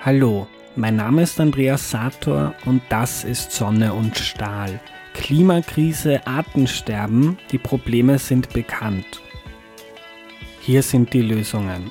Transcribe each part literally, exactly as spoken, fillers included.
Hallo, mein Name ist Andreas Sator und das ist Sonne und Stahl. Klimakrise, Artensterben, die Probleme sind bekannt. Hier sind die Lösungen.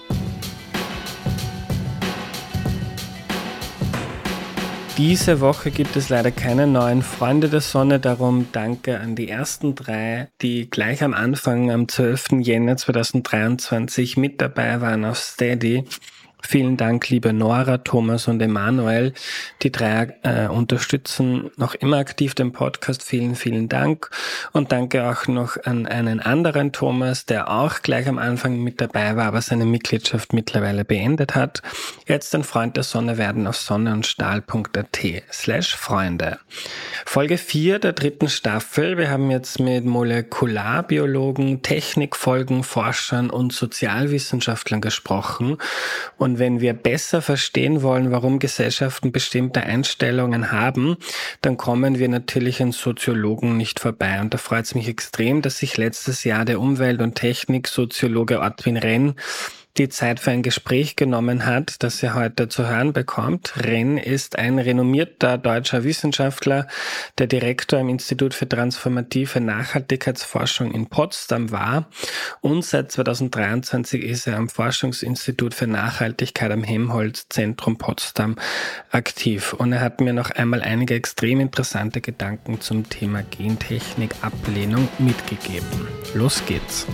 Diese Woche gibt es leider keine neuen Freunde der Sonne, darum danke an die ersten drei, die gleich am Anfang am zwölften Jänner zweitausenddreiundzwanzig mit dabei waren auf Steady. Vielen Dank, liebe Nora, Thomas und Emanuel. Die drei äh, unterstützen noch immer aktiv den Podcast. Vielen, vielen Dank. Und danke auch noch an einen anderen Thomas, der auch gleich am Anfang mit dabei war, aber seine Mitgliedschaft mittlerweile beendet hat. Jetzt ein Freund der Sonne werden auf sonneundstahl.at slash Freunde. Folge vier der dritten Staffel. Wir haben jetzt mit Molekularbiologen, Technikfolgen, Forschern und Sozialwissenschaftlern gesprochen. Und wenn wir besser verstehen wollen, warum Gesellschaften bestimmte Einstellungen haben, dann kommen wir natürlich an Soziologen nicht vorbei. Und da freut es mich extrem, dass sich letztes Jahr der Umwelt- und Techniksoziologe Ortwin Renn die Zeit für ein Gespräch genommen hat, das ihr heute zu hören bekommt. Renn ist ein renommierter deutscher Wissenschaftler, der Direktor im Institut für transformative Nachhaltigkeitsforschung in Potsdam war und seit zweitausenddreiundzwanzig ist er am Forschungsinstitut für Nachhaltigkeit am Helmholtz-Zentrum Potsdam aktiv. Und er hat mir noch einmal einige extrem interessante Gedanken zum Thema Gentechnik-Ablehnung mitgegeben. Los geht's!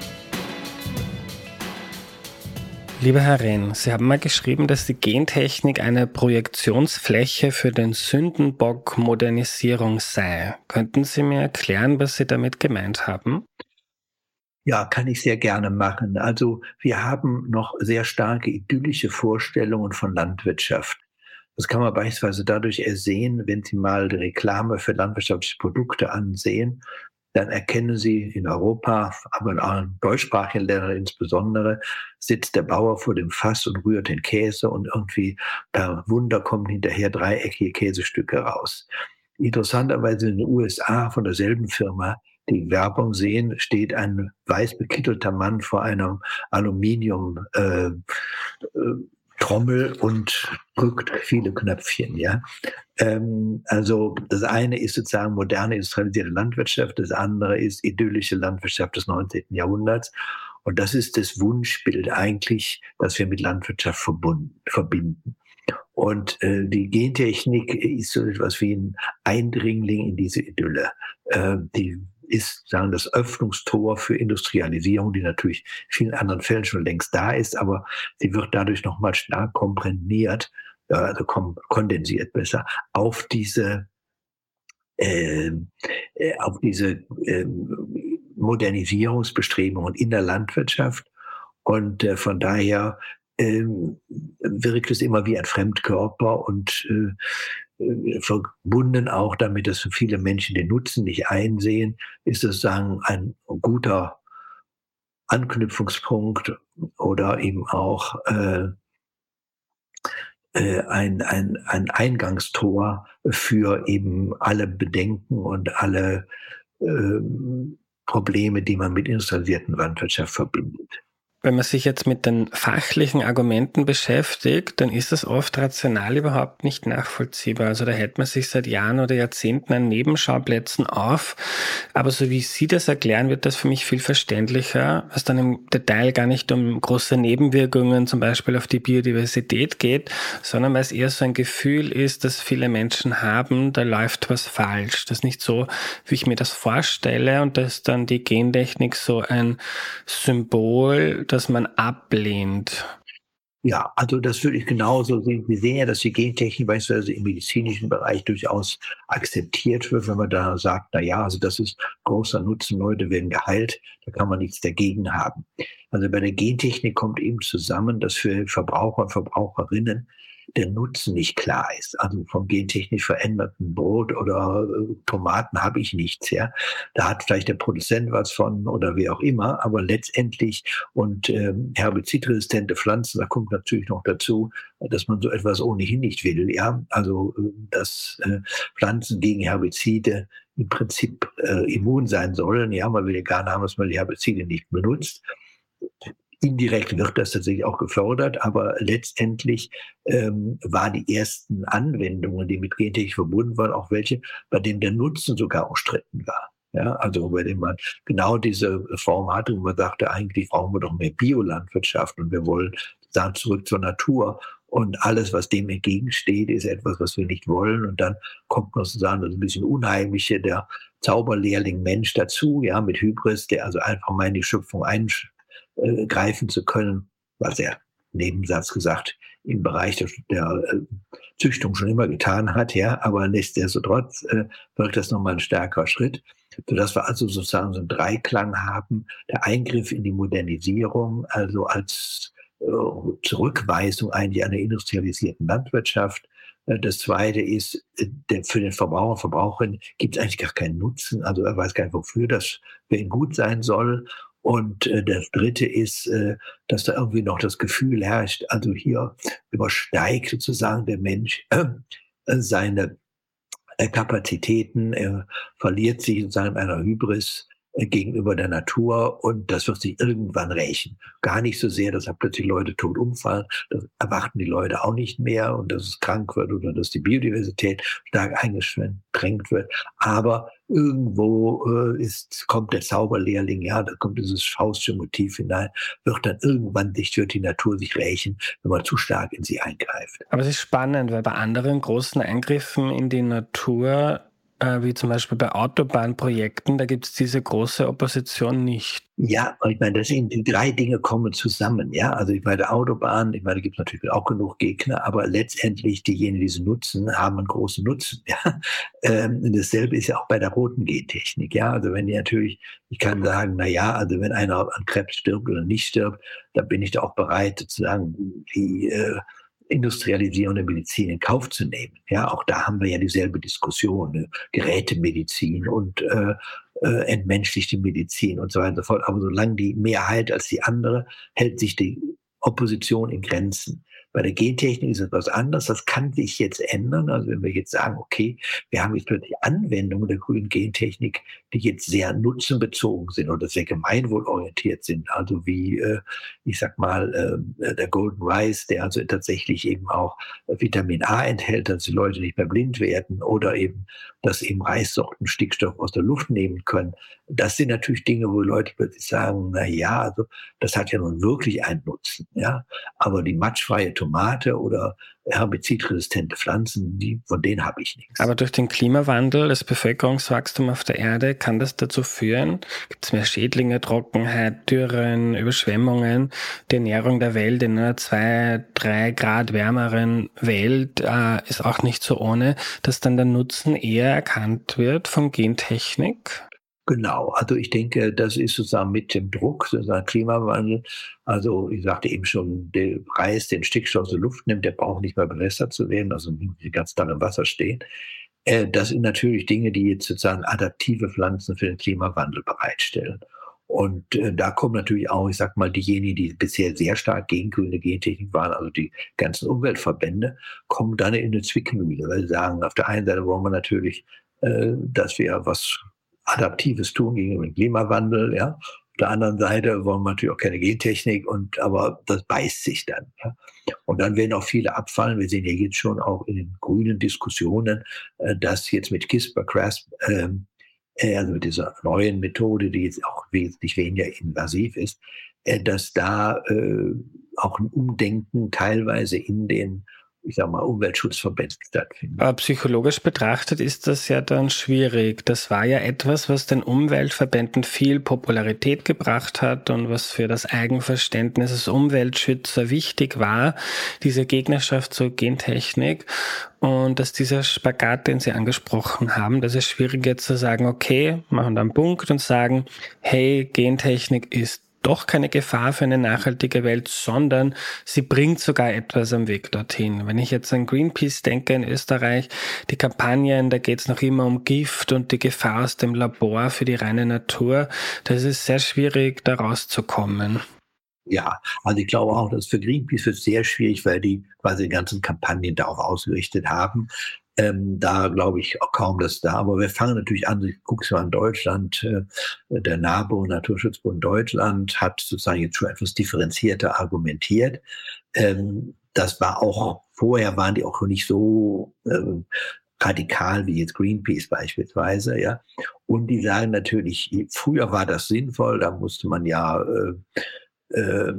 Lieber Herr Renn, Sie haben mal geschrieben, dass die Gentechnik eine Projektionsfläche für den Sündenbock Modernisierung sei. Könnten Sie mir erklären, was Sie damit gemeint haben? Ja, kann ich sehr gerne machen. Also wir haben noch sehr starke idyllische Vorstellungen von Landwirtschaft. Das kann man beispielsweise dadurch ersehen, wenn Sie mal die Reklame für landwirtschaftliche Produkte ansehen, dann erkennen Sie in Europa, aber in allen deutschsprachigen Ländern insbesondere, sitzt der Bauer vor dem Fass und rührt den Käse und irgendwie per Wunder kommen hinterher dreieckige Käsestücke raus. Interessanterweise in den U S A von derselben Firma, die Werbung sehen, steht ein weiß bekittelter Mann vor einer Aluminium äh, äh, Trommel und drückt viele Knöpfchen, ja. Ähm, also das eine ist sozusagen moderne industrialisierte Landwirtschaft, das andere ist idyllische Landwirtschaft des neunzehnten Jahrhunderts. Und das ist das Wunschbild eigentlich, das wir mit Landwirtschaft verbunden, verbinden. Und äh, die Gentechnik ist so etwas wie ein Eindringling in diese Idylle. Äh, die ist sagen das Öffnungstor für Industrialisierung, die natürlich in vielen anderen Fällen schon längst da ist, aber sie wird dadurch nochmal stark komprimiert, also kondensiert besser, auf diese äh, auf diese äh, Modernisierungsbestrebungen in der Landwirtschaft. Und äh, von daher äh, wirkt es immer wie ein Fremdkörper und äh, verbunden auch damit, dass viele Menschen den Nutzen nicht einsehen, ist es sagen ein guter Anknüpfungspunkt oder eben auch äh, ein, ein, ein Eingangstor für eben alle Bedenken und alle äh, Probleme, die man mit industrialisierten Landwirtschaft verbindet. Wenn man sich jetzt mit den fachlichen Argumenten beschäftigt, dann ist das oft rational überhaupt nicht nachvollziehbar. Also da hält man sich seit Jahren oder Jahrzehnten an Nebenschauplätzen auf. Aber so wie Sie das erklären, wird das für mich viel verständlicher, was dann im Detail gar nicht um große Nebenwirkungen, zum Beispiel auf die Biodiversität geht, sondern weil es eher so ein Gefühl ist, dass viele Menschen haben, da läuft was falsch. Das ist nicht so, wie ich mir das vorstelle, und dass dann die Gentechnik so ein Symbol, dass man ablehnt. Ja, also das würde ich genauso sehen. Wir sehen ja, dass die Gentechnik beispielsweise im medizinischen Bereich durchaus akzeptiert wird, wenn man da sagt, na ja, also das ist großer Nutzen, Leute werden geheilt, da kann man nichts dagegen haben. Also bei der Gentechnik kommt eben zusammen, dass für Verbraucher und Verbraucherinnen der Nutzen nicht klar ist. Also vom gentechnisch veränderten Brot oder äh, Tomaten habe ich nichts, ja. Da hat vielleicht der Produzent was von oder wie auch immer, aber letztendlich und ähm, herbizidresistente Pflanzen, da kommt natürlich noch dazu, dass man so etwas ohnehin nicht will, ja. Also äh, dass äh, Pflanzen gegen Herbizide im Prinzip äh, immun sein sollen, ja. Man will ja gar nicht haben, dass man die Herbizide nicht benutzt. Indirekt wird das tatsächlich auch gefördert, aber letztendlich ähm, waren die ersten Anwendungen, die mit Gentechnik verbunden waren, auch welche, bei denen der Nutzen sogar umstritten war. Ja, also bei denen man genau diese Form hatte, wo man sagte, eigentlich brauchen wir doch mehr Biolandwirtschaft und wir wollen dann zurück zur Natur. Und alles, was dem entgegensteht, ist etwas, was wir nicht wollen. Und dann kommt noch sozusagen das ein bisschen Unheimliche, der Zauberlehrling Mensch dazu, ja, mit Hybris, der also einfach mal in die Schöpfung eingreifen zu können, was er, Nebensatz gesagt, im Bereich der, der äh, Züchtung schon immer getan hat, ja, aber nichtsdestotrotz äh, wirkt das nochmal ein stärkerer Schritt, sodass wir also sozusagen so einen Dreiklang haben, der Eingriff in die Modernisierung, also als äh, Zurückweisung eigentlich einer industrialisierten Landwirtschaft. Äh, das Zweite ist, äh, der, für den Verbraucher, Verbraucherin gibt es eigentlich gar keinen Nutzen, also er weiß gar nicht, wofür das für ihn gut sein soll. Und äh, das Dritte ist, äh, dass da irgendwie noch das Gefühl herrscht, also hier übersteigt sozusagen der Mensch äh, seine äh, Kapazitäten, er verliert sich sozusagen in einer Hybris äh, gegenüber der Natur und das wird sich irgendwann rächen. Gar nicht so sehr, dass plötzlich Leute tot umfallen, das erwarten die Leute auch nicht mehr und dass es krank wird oder dass die Biodiversität stark eingeschränkt wird, aber irgendwo äh, ist, kommt der Zauberlehrling, ja, da kommt dieses Faust'sche Motiv hinein, wird dann irgendwann sich, wird die Natur sich rächen, wenn man zu stark in sie eingreift. Aber es ist spannend, weil bei anderen großen Eingriffen in die Natur, äh, wie zum Beispiel bei Autobahnprojekten, da gibt es diese große Opposition nicht. Ja, ich meine, das sind die drei Dinge kommen zusammen, ja. Also ich meine, Autobahn, ich meine, da gibt es natürlich auch genug Gegner, aber letztendlich diejenigen, die sie nutzen, haben einen großen Nutzen. Ja. Ähm, dasselbe ist ja auch bei der roten Gentechnik, ja. Also wenn die natürlich, ich kann sagen, na ja, also wenn einer an Krebs stirbt oder nicht stirbt, dann bin ich da auch bereit, sozusagen die äh, industrialisierende Medizin in Kauf zu nehmen. Ja, auch da haben wir ja dieselbe Diskussion, ne? Gerätemedizin und äh, äh, entmenschlichte Medizin und so weiter und so fort. Aber solange die mehr heilt als die andere, hält sich die Opposition in Grenzen. Bei der Gentechnik ist etwas anderes. Das kann sich jetzt ändern. Also wenn wir jetzt sagen, okay, wir haben jetzt plötzlich Anwendungen der grünen Gentechnik, die jetzt sehr nutzenbezogen sind oder sehr gemeinwohlorientiert sind. Also wie, äh, ich sag mal, äh, der Golden Rice, der also tatsächlich eben auch Vitamin A enthält, dass die Leute nicht mehr blind werden oder eben, dass eben Reissorten Stickstoff aus der Luft nehmen können. Das sind natürlich Dinge, wo Leute plötzlich sagen, na ja, also das hat ja nun wirklich einen Nutzen, ja. Aber die matschfreie Tomate oder herbizidresistente Pflanzen, die, von denen habe ich nichts. Aber durch den Klimawandel, das Bevölkerungswachstum auf der Erde, kann das dazu führen, gibt es mehr Schädlinge, Trockenheit, Dürren, Überschwemmungen, die Ernährung der Welt in einer zwei, drei Grad wärmeren Welt äh, ist auch nicht so ohne, dass dann der Nutzen eher erkannt wird von Gentechnik? Genau, also ich denke, das ist sozusagen mit dem Druck, sozusagen Klimawandel. Also ich sagte eben schon, der Reis, den Stickstoff aus der Luft nimmt, der braucht nicht mehr bewässert zu werden, also die ganz Tag im Wasser stehen. Äh, das sind natürlich Dinge, die jetzt sozusagen adaptive Pflanzen für den Klimawandel bereitstellen. Und äh, da kommen natürlich auch, ich sag mal, diejenigen, die bisher sehr stark gegen grüne Gentechnik waren, also die ganzen Umweltverbände, kommen dann in eine Zwickmühle, weil sie sagen, auf der einen Seite wollen wir natürlich, äh, dass wir was Adaptives tun gegenüber dem Klimawandel, ja. Auf der anderen Seite wollen wir natürlich auch keine Gentechnik und, aber das beißt sich dann, ja. Und dann werden auch viele abfallen. Wir sehen ja jetzt schon auch in den grünen Diskussionen, äh, dass jetzt mit CRISPR-Cas, ähm, äh, also mit dieser neuen Methode, die jetzt auch wesentlich weniger invasiv ist, äh, dass da äh, auch ein Umdenken teilweise in den, ich sag mal, Umweltschutzverbänden stattfindet. Aber psychologisch betrachtet ist das ja dann schwierig. Das war ja etwas, was den Umweltverbänden viel Popularität gebracht hat und was für das Eigenverständnis des Umweltschützer wichtig war, diese Gegnerschaft zur Gentechnik. Und dass dieser Spagat, den Sie angesprochen haben, das ist schwierig jetzt zu sagen, okay, machen da einen Punkt und sagen, hey, Gentechnik ist doch keine Gefahr für eine nachhaltige Welt, sondern sie bringt sogar etwas am Weg dorthin. Wenn ich jetzt an Greenpeace denke in Österreich, die Kampagnen, da geht es noch immer um Gift und die Gefahr aus dem Labor für die reine Natur. Das ist sehr schwierig, da rauszukommen. Ja, also ich glaube auch, dass für Greenpeace wird es sehr schwierig, weil die quasi die ganzen Kampagnen darauf ausgerichtet haben. Ähm, da glaube ich auch kaum, dass da, aber wir fangen natürlich an, ich gucke mal in Deutschland, äh, der NABU, Naturschutzbund Deutschland, hat sozusagen jetzt schon etwas differenzierter argumentiert. Ähm, das war auch, vorher waren die auch nicht so ähm, radikal wie jetzt Greenpeace beispielsweise, ja. Und die sagen natürlich, früher war das sinnvoll, da musste man ja äh, äh,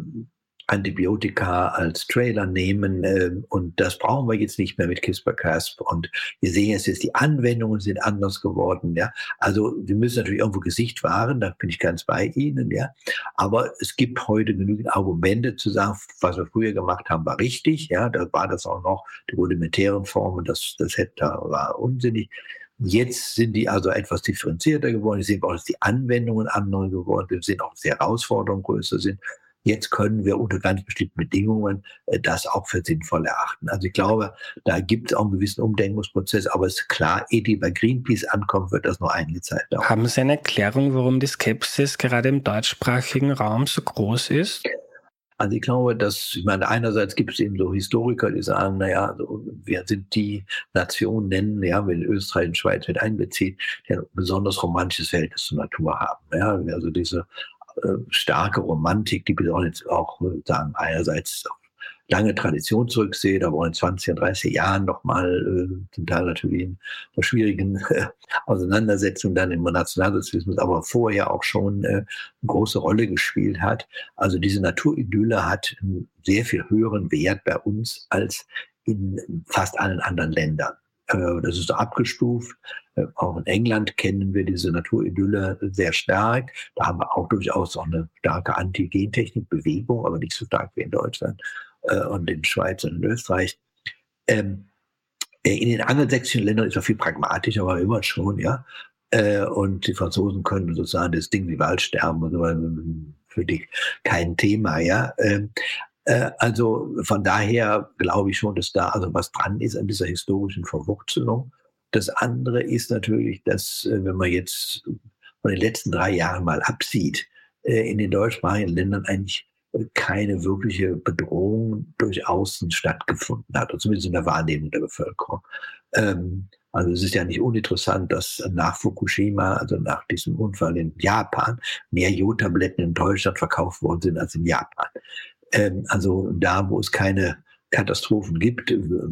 Antibiotika als Trailer nehmen äh, und das brauchen wir jetzt nicht mehr mit CRISPR-Cas. Und wir sehen jetzt, jetzt die Anwendungen sind anders geworden, ja. Also wir müssen natürlich irgendwo Gesicht wahren, da bin ich ganz bei Ihnen, ja. Aber es gibt heute genügend Argumente zu sagen, was wir früher gemacht haben, war richtig, ja. Da war das auch noch die rudimentären Formen, das, das hätte, war unsinnig. Jetzt sind die also etwas differenzierter geworden. Wir sehen auch, dass die Anwendungen andere geworden sind. Wir sehen auch, dass die Herausforderungen größer sind. Jetzt können wir unter ganz bestimmten Bedingungen äh, das auch für sinnvoll erachten. Also ich glaube, da gibt es auch einen gewissen Umdenkungsprozess, aber es ist klar, ehe die bei Greenpeace ankommt, wird das noch einige Zeit dauern. Haben Sie eine Erklärung, warum die Skepsis gerade im deutschsprachigen Raum so groß ist? Also ich glaube, dass, ich meine, einerseits gibt es eben so Historiker, die sagen, naja, also wir sind die Nation nennen, ja, wenn Österreich und Schweiz mit einbezieht, die ein besonders romantisches Verhältnis zur Natur haben. Ja, also diese äh, starke Romantik, die wir auch jetzt auch sagen, einerseits lange Tradition zurückseht, aber auch in zwanzig, dreißig Jahren nochmal äh, zum Teil natürlich in einer schwierigen äh, Auseinandersetzung dann im Nationalsozialismus, aber vorher auch schon äh, eine große Rolle gespielt hat. Also diese Naturidylle hat einen sehr viel höheren Wert bei uns als in fast allen anderen Ländern. Äh, das ist so abgestuft. Äh, auch in England kennen wir diese Naturidylle sehr stark. Da haben wir auch durchaus auch eine starke Anti-Gentechnik-Bewegung, aber nicht so stark wie in Deutschland und in Schweiz und in Österreich. Ähm, in den angelsächsischen Ländern ist er viel pragmatischer, aber immer schon, ja. Äh, und die Franzosen können sozusagen das Ding wie Waldsterben und so, für die kein Thema, ja. Ähm, äh, also von daher glaube ich schon, dass da also was dran ist an dieser historischen Verwurzelung. Das andere ist natürlich, dass, wenn man jetzt von den letzten drei Jahren mal absieht, äh, in den deutschsprachigen Ländern eigentlich keine wirkliche Bedrohung durch Außen stattgefunden hat, oder zumindest in der Wahrnehmung der Bevölkerung. Ähm, also es ist ja nicht uninteressant, dass nach Fukushima, also nach diesem Unfall in Japan, mehr Jodtabletten in Deutschland verkauft worden sind als in Japan. Ähm, also da, wo es keine Katastrophen gibt,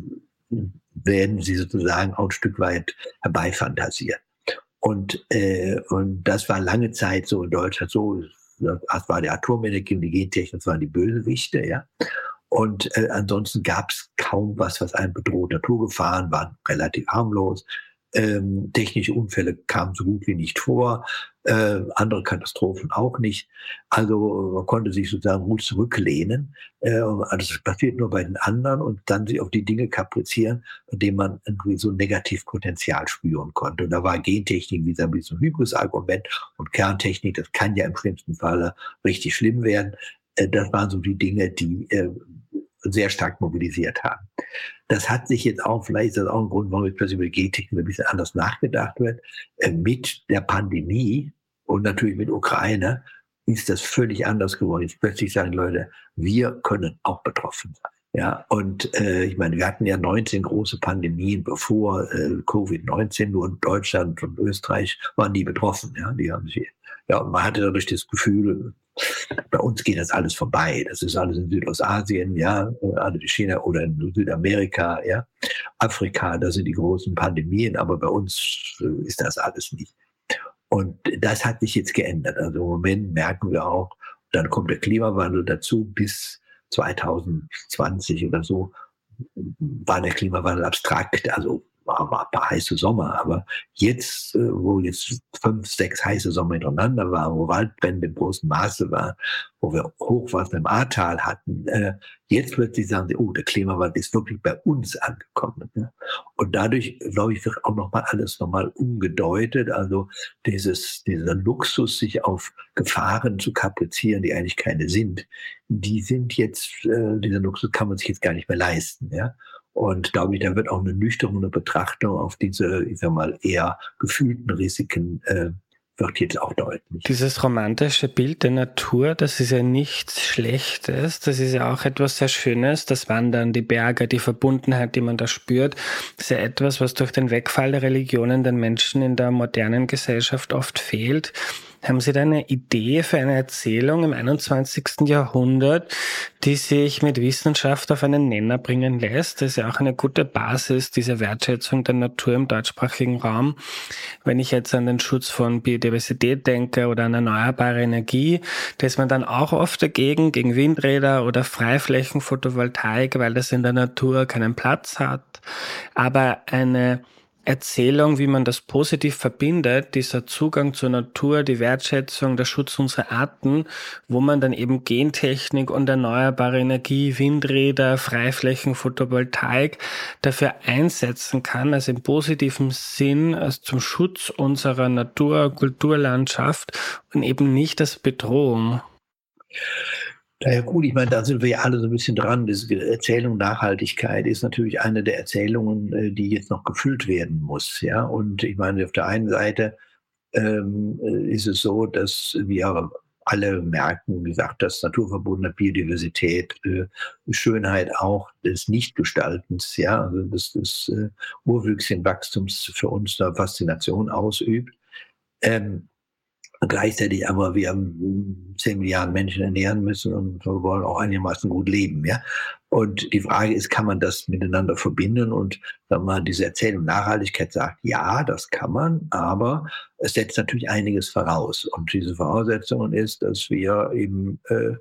werden sie sozusagen auch ein Stück weit herbeifantasiert. Und, äh, und das war lange Zeit so in Deutschland so. Das war die Atomenergie und die Gentechnik, das waren die Bösewichte, ja. Und äh, ansonsten gab es kaum was, was einen bedroht. Naturgefahren waren relativ harmlos. Ähm, technische Unfälle kamen so gut wie nicht vor. Äh, andere Katastrophen auch nicht. Also man konnte sich sozusagen gut zurücklehnen. Äh, also das passiert nur bei den anderen und dann sich auf die Dinge kaprizieren, indem man irgendwie so ein Negativpotenzial spüren konnte. Und da war Gentechnik wie so ein Hybris-Argument und Kerntechnik, das kann ja im schlimmsten Falle richtig schlimm werden. Äh, das waren so die Dinge, die äh, sehr stark mobilisiert haben. Das hat sich jetzt auch, vielleicht ist das auch ein Grund, warum jetzt plötzlich über Gentechnik ein bisschen anders nachgedacht wird. Äh, mit der Pandemie und natürlich mit Ukraine ist das völlig anders geworden. Jetzt plötzlich sagen Leute, wir können auch betroffen sein. Ja, und äh, ich meine, wir hatten ja neunzehn große Pandemien bevor äh, Covid neunzehn, nur in Deutschland und Österreich waren die betroffen. Ja, die haben sich, ja, und man hatte dadurch das Gefühl, bei uns geht das alles vorbei. Das ist alles in Südostasien, ja, alles in China oder in Südamerika, ja, Afrika, da sind die großen Pandemien, aber bei uns ist das alles nicht. Und das hat sich jetzt geändert. Also im Moment merken wir auch, dann kommt der Klimawandel dazu, bis zwanzig zwanzig oder so war der Klimawandel abstrakt, also war, war ein paar heiße Sommer, aber jetzt, wo jetzt fünf, sechs heiße Sommer hintereinander waren, wo Waldbrände im großen Maße waren, wo wir Hochwasser im Ahrtal hatten, äh, jetzt plötzlich sagen sie, oh, der Klimawandel ist wirklich bei uns angekommen. Ne? Und dadurch, glaube ich, wird auch nochmal alles nochmal umgedeutet, also dieses, dieser Luxus, sich auf Gefahren zu kaprizieren, die eigentlich keine sind, die sind jetzt, äh, dieser Luxus kann man sich jetzt gar nicht mehr leisten, ja. Und glaube ich, da wird auch eine nüchterne Betrachtung auf diese, ich sag mal, eher gefühlten Risiken äh, wird jetzt auch deutlich. Dieses romantische Bild der Natur, das ist ja nichts Schlechtes, das ist ja auch etwas sehr Schönes, das Wandern, die Berge, die Verbundenheit, die man da spürt, das ist ja etwas, was durch den Wegfall der Religionen den Menschen in der modernen Gesellschaft oft fehlt. Haben Sie da eine Idee für eine Erzählung im einundzwanzigsten Jahrhundert, die sich mit Wissenschaft auf einen Nenner bringen lässt? Das ist ja auch eine gute Basis, diese Wertschätzung der Natur im deutschsprachigen Raum. Wenn ich jetzt an den Schutz von Biodiversität denke oder an erneuerbare Energie, da ist man dann auch oft dagegen, gegen Windräder oder Freiflächen, Photovoltaik, weil das in der Natur keinen Platz hat. Aber eine Erzählung, wie man das positiv verbindet, dieser Zugang zur Natur, die Wertschätzung, der Schutz unserer Arten, wo man dann eben Gentechnik und erneuerbare Energie, Windräder, Freiflächen, Photovoltaik dafür einsetzen kann, also im positiven Sinn, als zum Schutz unserer Natur, Kulturlandschaft und eben nicht als Bedrohung. Na ja gut, ich meine, da sind wir ja alle so ein bisschen dran. Diese Erzählung Nachhaltigkeit ist natürlich eine der Erzählungen, die jetzt noch gefüllt werden muss, ja. Und ich meine, auf der einen Seite ähm, ist es so, dass wir alle merken, wie gesagt, dass naturverbundene Biodiversität, äh, Schönheit auch des Nichtgestaltens, ja, also des, des äh, Urwüchschenwachstums für uns eine Faszination ausübt. Ähm, Gleichzeitig aber wir haben zehn Milliarden Menschen ernähren müssen und wir wollen auch einigermaßen gut leben, ja. Und die Frage ist, kann man das miteinander verbinden? Und wenn man diese Erzählung Nachhaltigkeit sagt, ja, das kann man, aber es setzt natürlich einiges voraus. Und diese Voraussetzung ist, dass wir eben äh,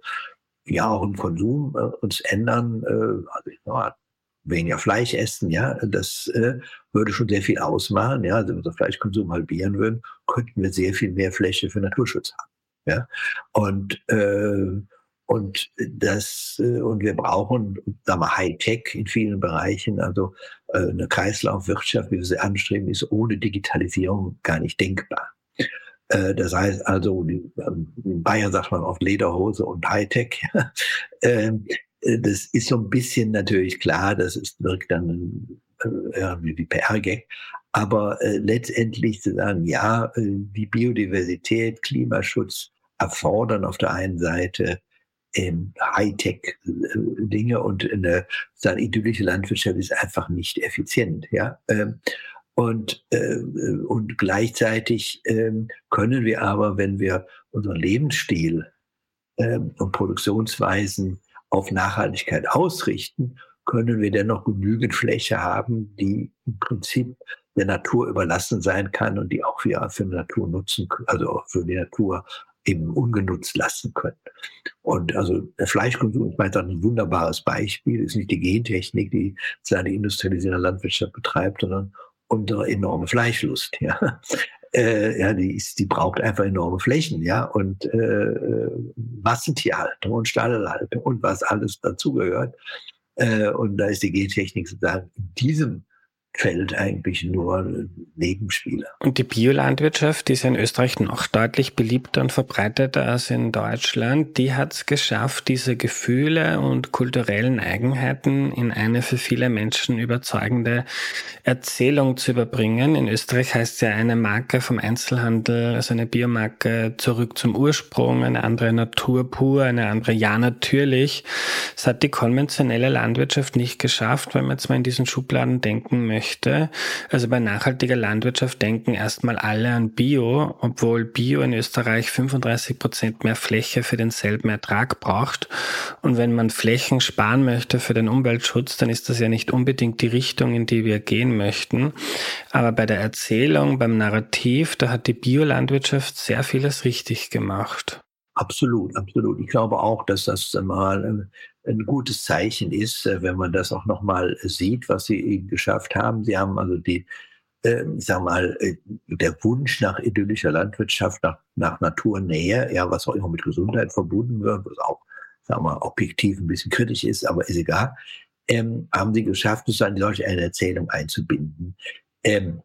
ja auch im Konsum äh, uns ändern, äh, also ja, weniger Fleisch essen, ja, das äh, würde schon sehr viel ausmachen, ja, also wenn wir den Fleischkonsum halbieren würden, könnten wir sehr viel mehr Fläche für Naturschutz haben, ja, und äh, und das äh, und wir brauchen, sagen wir, Hightech in vielen Bereichen, also äh, eine Kreislaufwirtschaft, wie wir sie anstreben, ist ohne Digitalisierung gar nicht denkbar. Äh, das heißt also, in Bayern sagt man oft Lederhose und Hightech, ja. ähm, Das ist so ein bisschen natürlich klar, das ist, wirkt dann äh, wie P R-Gag. Aber äh, letztendlich zu sagen, ja, äh, die Biodiversität, Klimaschutz erfordern auf der einen Seite ähm, Hightech-Dinge und eine sagen, idyllische Landwirtschaft ist einfach nicht effizient. Ja? Ähm, und, äh, und gleichzeitig ähm, können wir aber, wenn wir unseren Lebensstil ähm, und Produktionsweisen auf Nachhaltigkeit ausrichten, können wir dennoch genügend Fläche haben, die im Prinzip der Natur überlassen sein kann und die auch wir für die Natur nutzen, also für die Natur eben ungenutzt lassen können. Und also der Fleischkonsum ist meistens ein wunderbares Beispiel, ist nicht die Gentechnik, die seine industrialisierte Landwirtschaft betreibt, sondern unsere enorme Fleischlust, ja. Äh, ja, die, ist, die braucht einfach enorme Flächen, ja, und äh, Massentierhaltung und Stallhaltung und was alles dazugehört. Äh, und da ist die Gentechnik sozusagen in diesem Feld eigentlich nur ein Nebenspieler. Und die Biolandwirtschaft, die ist in Österreich noch deutlich beliebter und verbreiteter als in Deutschland. Die hat es geschafft, diese Gefühle und kulturellen Eigenheiten in eine für viele Menschen überzeugende Erzählung zu überbringen. In Österreich heißt es ja eine Marke vom Einzelhandel, also eine Biomarke zurück zum Ursprung, eine andere Natur pur, eine andere ja natürlich. Das hat die konventionelle Landwirtschaft nicht geschafft, wenn man jetzt mal in diesen Schubladen denken möchte. Also bei nachhaltiger Landwirtschaft denken erstmal alle an Bio, obwohl Bio in Österreich fünfunddreißig Prozent mehr Fläche für denselben Ertrag braucht. Und wenn man Flächen sparen möchte für den Umweltschutz, dann ist das ja nicht unbedingt die Richtung, in die wir gehen möchten. Aber bei der Erzählung, beim Narrativ, da hat die Biolandwirtschaft sehr vieles richtig gemacht. Absolut, absolut. Ich glaube auch, dass das mal ein, ein gutes Zeichen ist, wenn man das auch nochmal sieht, was sie eben geschafft haben. Sie haben also die, äh, ich sag mal, der Wunsch nach idyllischer Landwirtschaft, nach, nach Naturnähe, ja, was auch immer mit Gesundheit verbunden wird, was auch, sagen wir mal, objektiv ein bisschen kritisch ist, aber ist egal, ähm, haben sie geschafft, es an solch eine Erzählung einzubinden. Ähm,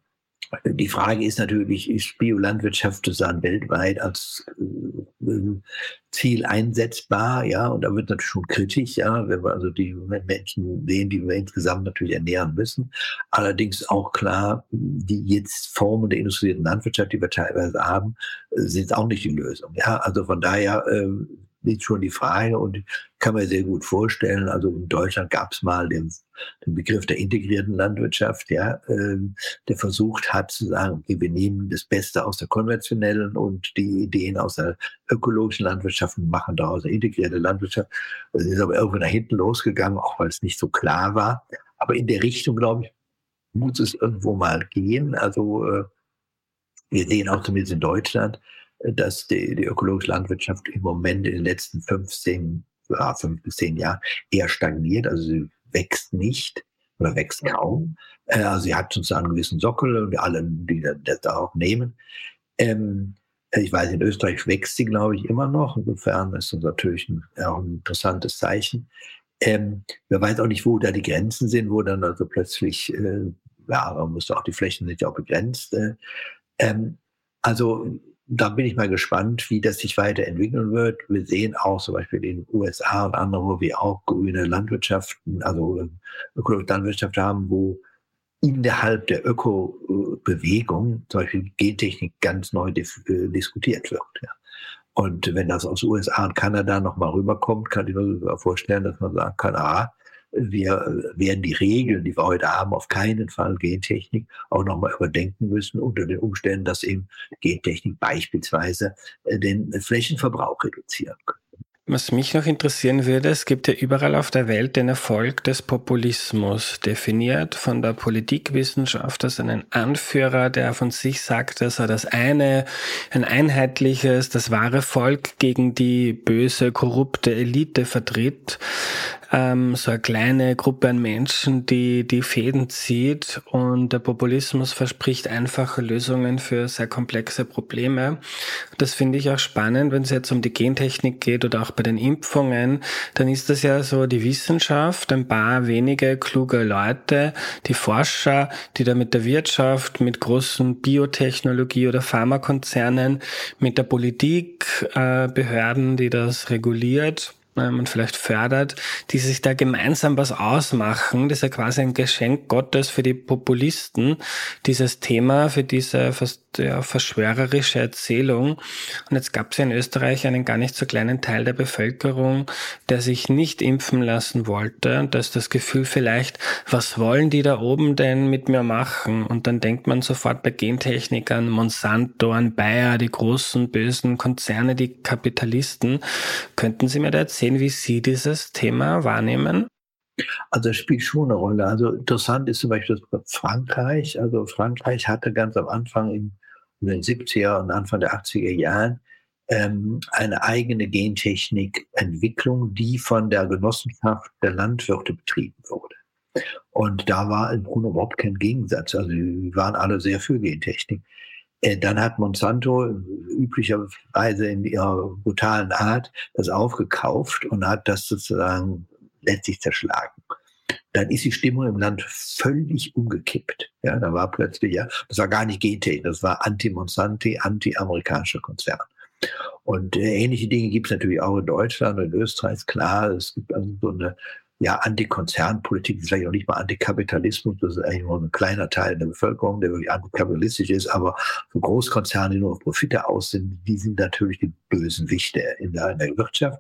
Die Frage ist natürlich, ist Biolandwirtschaft sozusagen weltweit als äh, Ziel einsetzbar? Ja, und da wird natürlich schon kritisch, ja, wenn wir also die Menschen sehen, die wir insgesamt natürlich ernähren müssen. Allerdings auch klar, die jetzt Formen der industrialisierten Landwirtschaft, die wir teilweise haben, äh, sind auch nicht die Lösung. Ja, also von daher äh, ist schon die Frage und kann mir sehr gut vorstellen. Also in Deutschland gab es mal den, den Begriff der integrierten Landwirtschaft, ja, äh, der versucht hat zu sagen, okay, wir nehmen das Beste aus der konventionellen und die Ideen aus der ökologischen Landwirtschaft und machen daraus eine integrierte Landwirtschaft. Das ist aber irgendwo nach hinten losgegangen, auch weil es nicht so klar war. Aber in der Richtung, glaube ich, muss es irgendwo mal gehen. Also äh, wir sehen auch zumindest in Deutschland, äh, dass die, die ökologische Landwirtschaft im Moment in den letzten fünfzehn, ja, fünf bis zehn Jahren eher stagniert. Also sie wächst nicht oder wächst kaum. Äh, also sie hat sozusagen einen gewissen Sockel und alle, die das da auch nehmen. Ähm, ich weiß, in Österreich wächst sie, glaube ich, immer noch. Insofern ist das natürlich ein, auch ein interessantes Zeichen. Ähm, wer weiß auch nicht, wo da die Grenzen sind, wo dann also plötzlich, äh, ja, man muss auch, die Flächen sind ja auch begrenzt. Äh, ähm, also da bin ich mal gespannt, wie das sich weiterentwickeln wird. Wir sehen auch zum Beispiel in den U S A und andere, wo wir auch grüne Landwirtschaften, also äh, ökologische Landwirtschaft haben, wo innerhalb der Öko-Bewegung zum Beispiel Gentechnik ganz neu dis- äh, diskutiert wird. Ja. Und wenn das aus U S A und Kanada nochmal rüberkommt, kann ich mir vorstellen, dass man sagen kann, ah, wir werden die Regeln, die wir heute haben, auf keinen Fall Gentechnik auch nochmal überdenken müssen, unter den Umständen, dass eben Gentechnik beispielsweise äh, den Flächenverbrauch reduzieren kann. Was mich noch interessieren würde, es gibt ja überall auf der Welt den Erfolg des Populismus, definiert von der Politikwissenschaft als einen Anführer, der von sich sagt, dass er das eine, ein einheitliches, das wahre Volk gegen die böse, korrupte Elite vertritt. Ähm, so eine kleine Gruppe an Menschen, die die Fäden zieht, und der Populismus verspricht einfache Lösungen für sehr komplexe Probleme. Das finde ich auch spannend, wenn es jetzt um die Gentechnik geht oder auch bei den Impfungen, dann ist das ja so die Wissenschaft, ein paar wenige kluge Leute, die Forscher, die da mit der Wirtschaft, mit großen Biotechnologie- oder Pharmakonzernen, mit der Politik, äh, Behörden, die das reguliert und vielleicht fördert, die sich da gemeinsam was ausmachen. Das ist ja quasi ein Geschenk Gottes für die Populisten, dieses Thema, für diese fast ja, verschwörerische Erzählung. Und jetzt gab es ja in Österreich einen gar nicht so kleinen Teil der Bevölkerung, der sich nicht impfen lassen wollte. Und da ist das Gefühl vielleicht, was wollen die da oben denn mit mir machen? Und dann denkt man sofort bei Gentechnik an Monsanto, an Bayer, die großen bösen Konzerne, die Kapitalisten. Könnten Sie mir da erzählen, wie Sie dieses Thema wahrnehmen? Also es spielt schon eine Rolle. Also interessant ist zum Beispiel das Frankreich. Also Frankreich hatte ganz am Anfang in den siebziger und Anfang der achtziger Jahren ähm, eine eigene Gentechnikentwicklung, die von der Genossenschaft der Landwirte betrieben wurde. Und da war im Grunde überhaupt kein Gegensatz. Also die waren alle sehr für Gentechnik. Äh, dann hat Monsanto üblicherweise in ihrer brutalen Art das aufgekauft und hat das sozusagen letztlich zerschlagen. Dann ist die Stimmung im Land völlig umgekippt. Ja, da war plötzlich, ja, das war gar nicht Gentechnik, das war anti-Monsanti, anti-amerikanischer Konzern. Und äh, ähnliche Dinge gibt es natürlich auch in Deutschland und in Österreich, ist klar. Es gibt also so eine ja, Antikonzernpolitik, das ist vielleicht auch nicht mal Antikapitalismus, das ist eigentlich nur ein kleiner Teil der Bevölkerung, der wirklich antikapitalistisch ist, aber so Großkonzerne, die nur auf Profite aus sind, die sind natürlich die bösen Wichte in der, in der Wirtschaft.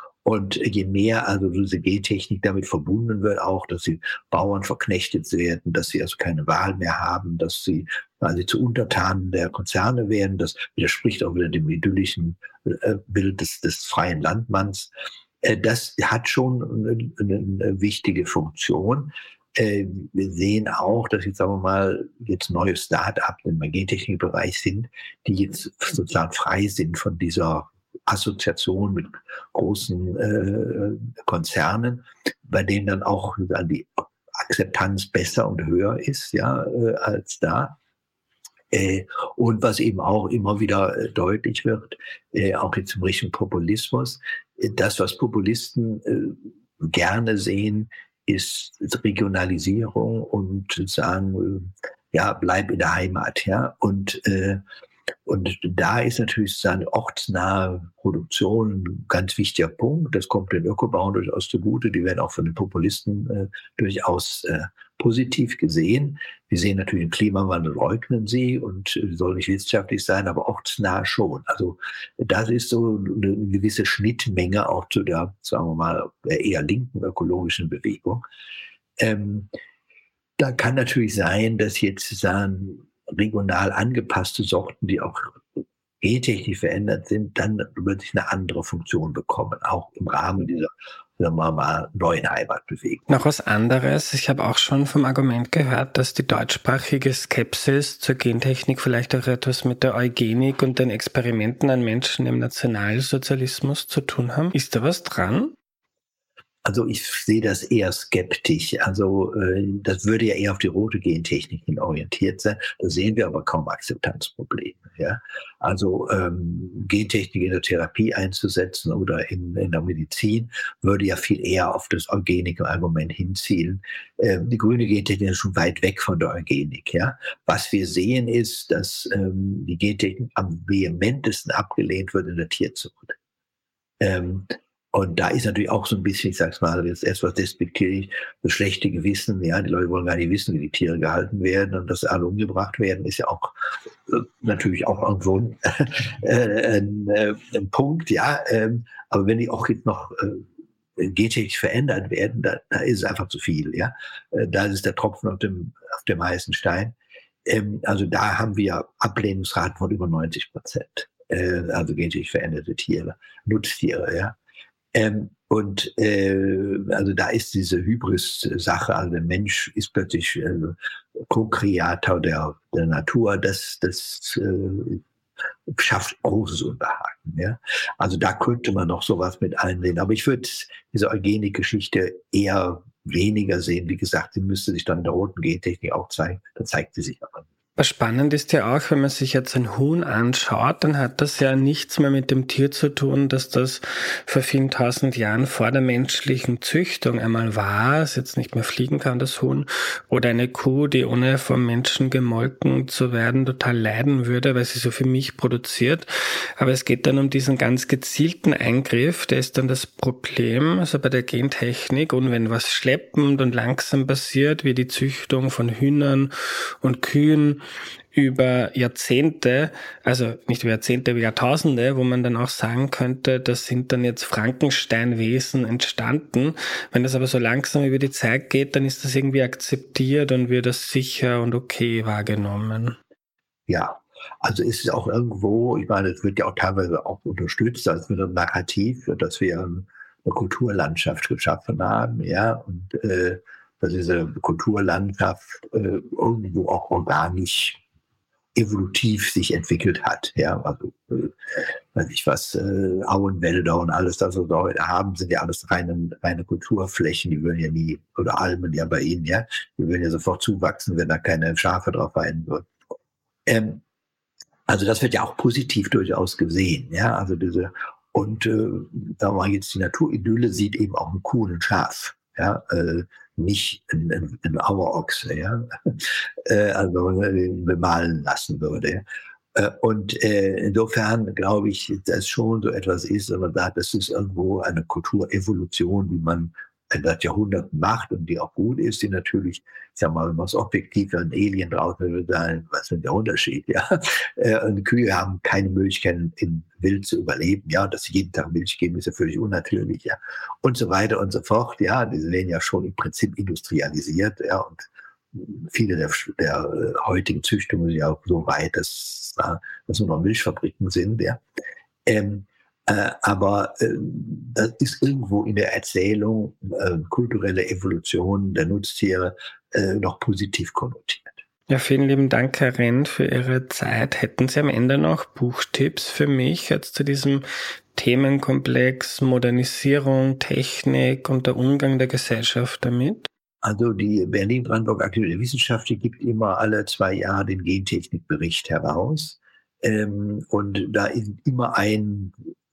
Und je mehr also diese Gentechnik damit verbunden wird, auch, dass die Bauern verknechtet werden, dass sie also keine Wahl mehr haben, dass sie quasi zu Untertanen der Konzerne werden, das widerspricht auch wieder dem idyllischen äh, Bild des, des freien Landmanns. Äh, das hat schon eine, eine wichtige Funktion. Äh, wir sehen auch, dass jetzt, sagen wir mal, jetzt neue Start-ups im Gentechnikbereich sind, die jetzt sozusagen frei sind von dieser Assoziation mit großen äh, Konzernen, bei denen dann auch die Akzeptanz besser und höher ist, ja, äh, als da. Äh, und was eben auch immer wieder äh, deutlich wird, äh, auch jetzt in Richtung Populismus, äh, das, was Populisten äh, gerne sehen, ist Regionalisierung und sagen, ja, bleib in der Heimat, ja. Und, äh, und da ist natürlich sozusagen ortsnahe Produktion ein ganz wichtiger Punkt. Das kommt den Ökobauern durchaus zugute. Die werden auch von den Populisten äh, durchaus äh, positiv gesehen. Wir sehen natürlich den Klimawandel, leugnen sie und äh, soll nicht wissenschaftlich sein, aber ortsnah schon. Also das ist so eine gewisse Schnittmenge auch zu der, sagen wir mal, eher linken ökologischen Bewegung. Ähm, Da kann natürlich sein, dass jetzt sagen, regional angepasste Sorten, die auch gentechnisch verändert sind, dann plötzlich eine andere Funktion bekommen, auch im Rahmen dieser, sagen wir mal, neuen Heimatbewegung. Noch was anderes. Ich habe auch schon vom Argument gehört, dass die deutschsprachige Skepsis zur Gentechnik vielleicht auch etwas mit der Eugenik und den Experimenten an Menschen im Nationalsozialismus zu tun haben. Ist da was dran? Also ich sehe das eher skeptisch. Also äh, das würde ja eher auf die rote Gentechnik hin orientiert sein. Da sehen wir aber kaum Akzeptanzprobleme. Ja? Also ähm, Gentechnik in der Therapie einzusetzen oder in, in der Medizin würde ja viel eher auf das Eugenik-Argument hinzielen. Ähm, die grüne Gentechnik ist schon weit weg von der Eugenik. Ja? Was wir sehen ist, dass ähm, die Gentechnik am vehementesten abgelehnt wird in der Tierzucht. Ähm, Und da ist natürlich auch so ein bisschen, ich sag's mal, jetzt etwas despektierlich, das schlechte Gewissen. Ja, die Leute wollen gar nicht wissen, wie die Tiere gehalten werden und dass sie alle umgebracht werden, ist ja auch äh, natürlich auch irgendwo ein, äh, ein, äh, ein Punkt, ja. Ähm, aber wenn die auch jetzt noch äh, gentechnisch verändert werden, da, da ist es einfach zu viel, ja. Äh, da ist der Tropfen auf dem, auf dem heißen Stein. Ähm, also da haben wir Ablehnungsraten von über neunzig Prozent. Äh, also gentechnisch veränderte Tiere, Nutztiere, ja. Ähm, und äh, also da ist diese Hybris-Sache, also der Mensch ist plötzlich äh, Co-Kreator der, der Natur, das, das äh, schafft großes Unbehagen. Ja? Also da könnte man noch sowas mit einsehen. Aber ich würde diese Eugenik-Geschichte eher weniger sehen. Wie gesagt, sie müsste sich dann in der roten Gentechnik auch zeigen. Da zeigt sie sich aber. Was spannend ist ja auch, wenn man sich jetzt ein Huhn anschaut, dann hat das ja nichts mehr mit dem Tier zu tun, dass das vor vielen tausend Jahren vor der menschlichen Züchtung einmal war, es jetzt nicht mehr fliegen kann, das Huhn, oder eine Kuh, die ohne vom Menschen gemolken zu werden total leiden würde, weil sie so viel Milch produziert. Aber es geht dann um diesen ganz gezielten Eingriff, der ist dann das Problem, also bei der Gentechnik, und wenn was schleppend und langsam passiert, wie die Züchtung von Hühnern und Kühen, über Jahrzehnte, also nicht über Jahrzehnte, über Jahrtausende, wo man dann auch sagen könnte, das sind dann jetzt Frankensteinwesen entstanden. Wenn das aber so langsam über die Zeit geht, dann ist das irgendwie akzeptiert und wird das sicher und okay wahrgenommen. Ja, also ist es auch irgendwo, ich meine, es wird ja auch teilweise auch unterstützt, als mit einem Narrativ, dass wir eine Kulturlandschaft geschaffen haben, ja, und äh, dass diese Kulturlandschaft äh, irgendwo auch organisch evolutiv sich entwickelt hat. Ja, also äh, weiß ich was, äh, Auenwälder und alles, das wir heute haben, sind ja alles reine, reine Kulturflächen, die würden ja nie, oder Almen ja bei Ihnen, ja, die würden ja sofort zuwachsen, wenn da keine Schafe drauf weiden würden. Ähm, also das wird ja auch positiv durchaus gesehen, ja, also diese, und äh, da war jetzt die Naturidylle, sieht eben auch einen Kuh und ein Schaf, ja, äh, nicht ein, ein, ein Auerochse, ja, äh, also wenn man ihn bemalen lassen würde. Äh, und äh, insofern glaube ich, dass schon so etwas ist, wenn man sagt, das ist irgendwo eine Kulturevolution, die man seit Jahrhunderten macht und die auch gut ist, die natürlich, ich sag mal, wenn man es objektiv ein Alien drauf würde sagen, was ist der Unterschied, ja? Äh, und Kühe haben keine Möglichkeit, in Wild zu überleben, ja, und dass sie jeden Tag Milch geben, ist ja völlig unnatürlich, ja, und so weiter und so fort, ja, diese werden ja schon im Prinzip industrialisiert, ja, und viele der, der heutigen Züchtungen sind ja auch so weit, dass, dass nur noch Milchfabriken sind, ja. Ähm, Äh, aber äh, das ist irgendwo in der Erzählung äh, kulturelle Evolution der Nutztiere äh, noch positiv konnotiert. Ja, vielen lieben Dank, Herr Renn, für Ihre Zeit. Hätten Sie am Ende noch Buchtipps für mich jetzt zu diesem Themenkomplex Modernisierung, Technik und der Umgang der Gesellschaft damit? Also die Berlin-Brandenburg Akademie der Wissenschaften gibt immer alle zwei Jahre den Gentechnikbericht heraus. Ähm, und da ist immer ein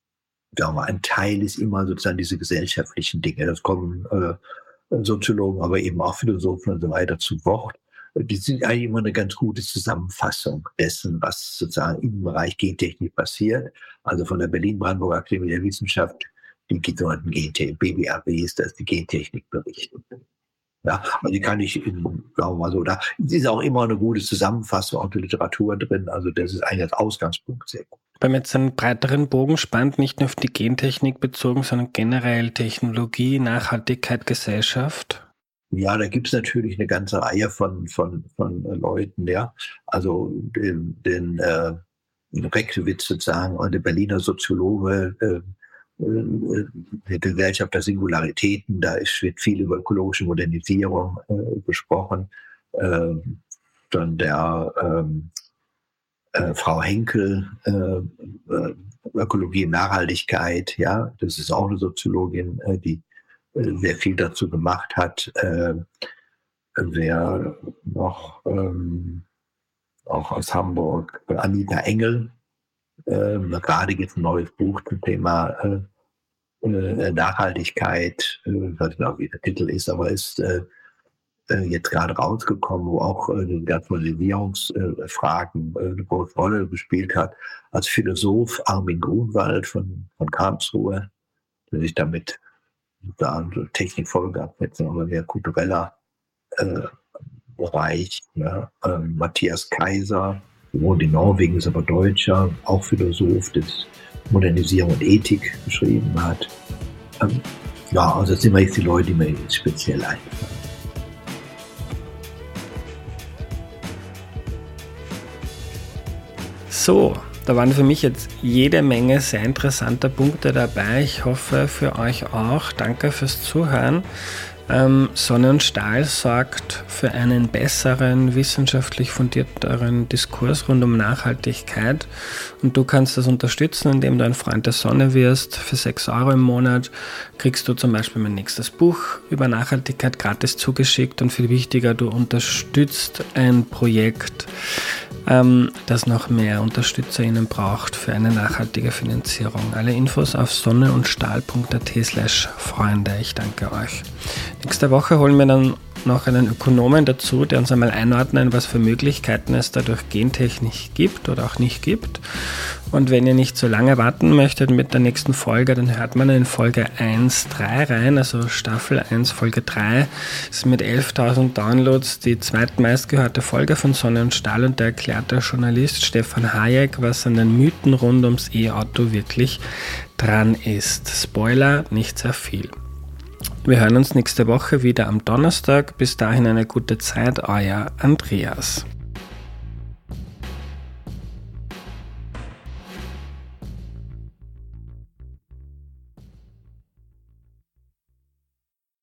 sagen wir, ein Teil ist immer sozusagen diese gesellschaftlichen Dinge. Das kommen äh, Soziologen, aber eben auch Philosophen und so weiter zu Wort. die sind eigentlich immer eine ganz gute Zusammenfassung dessen, was sozusagen im Bereich Gentechnik passiert. Also von der Berlin-Brandenburger Akademie der Wissenschaft, die sogenannten Gentechnik, B B A Ws, das ist die Gentechnik berichten. Ja, also die kann ich, in, sagen wir mal so, da ist auch immer eine gute Zusammenfassung, auch die Literatur drin. Also das ist eigentlich als Ausgangspunkt sehr gut. Wenn man jetzt einen breiteren Bogen spannt, nicht nur auf die Gentechnik bezogen, sondern generell Technologie, Nachhaltigkeit, Gesellschaft? Ja, da gibt's natürlich eine ganze Reihe von, von, von Leuten, ja. Also den, den äh, Reckwitz sozusagen, und der Berliner Soziologe, äh, der Gesellschaft der Singularitäten, da ist, wird viel über ökologische Modernisierung äh, besprochen. Ähm, dann der ähm, äh, Frau Henkel, äh, äh, Ökologie und Nachhaltigkeit, ja, das ist auch eine Soziologin, äh, die äh, sehr viel dazu gemacht hat. Äh, wer noch ähm, auch aus Hamburg, Anita Engel, äh, gerade jetzt ein neues Buch zum Thema äh, äh, Nachhaltigkeit, äh, ich weiß nicht, wie der Titel ist, aber ist äh, jetzt gerade rausgekommen, wo auch äh, die Modernisierungsfragen äh, eine große Rolle gespielt hat. Als Philosoph Armin Grunwald von, von Karlsruhe, der sich damit da so Technik vollgehabt mit so einem sehr kultureller äh, Bereich. Ja. Ähm, Matthias Kaiser, wohnt in Norwegen, ist aber Deutscher, auch Philosoph, das Modernisierung und Ethik geschrieben hat. Ähm, ja, also das sind immer jetzt die Leute, die mir jetzt speziell einfallen. So, da waren für mich jetzt jede Menge sehr interessanter Punkte dabei. Ich hoffe für euch auch. Danke fürs Zuhören. Ähm, Sonne und Stahl sorgt für einen besseren, wissenschaftlich fundierteren Diskurs rund um Nachhaltigkeit. Und du kannst das unterstützen, indem du ein Freund der Sonne wirst. Für sechs Euro im Monat kriegst du zum Beispiel mein nächstes Buch über Nachhaltigkeit gratis zugeschickt. Und viel wichtiger, du unterstützt ein Projekt, ähm, das noch mehr UnterstützerInnen braucht für eine nachhaltige Finanzierung. Alle Infos auf sonneundstahl.at slash Freunde. Ich danke euch. Nächste Woche holen wir dann noch einen Ökonomen dazu, der uns einmal einordnen, was für Möglichkeiten es da durch Gentechnik gibt oder auch nicht gibt. Und wenn ihr nicht so lange warten möchtet mit der nächsten Folge, dann hört man in Folge eins Punkt drei rein, also Staffel eins, Folge drei. Das ist mit elftausend Downloads die zweitmeistgehörte Folge von Sonne und Stahl, und da erklärt der Journalist Stefan Hayek, was an den Mythen rund ums E-Auto wirklich dran ist. Spoiler, nicht sehr viel. Wir hören uns nächste Woche wieder am Donnerstag. Bis dahin eine gute Zeit, euer Andreas.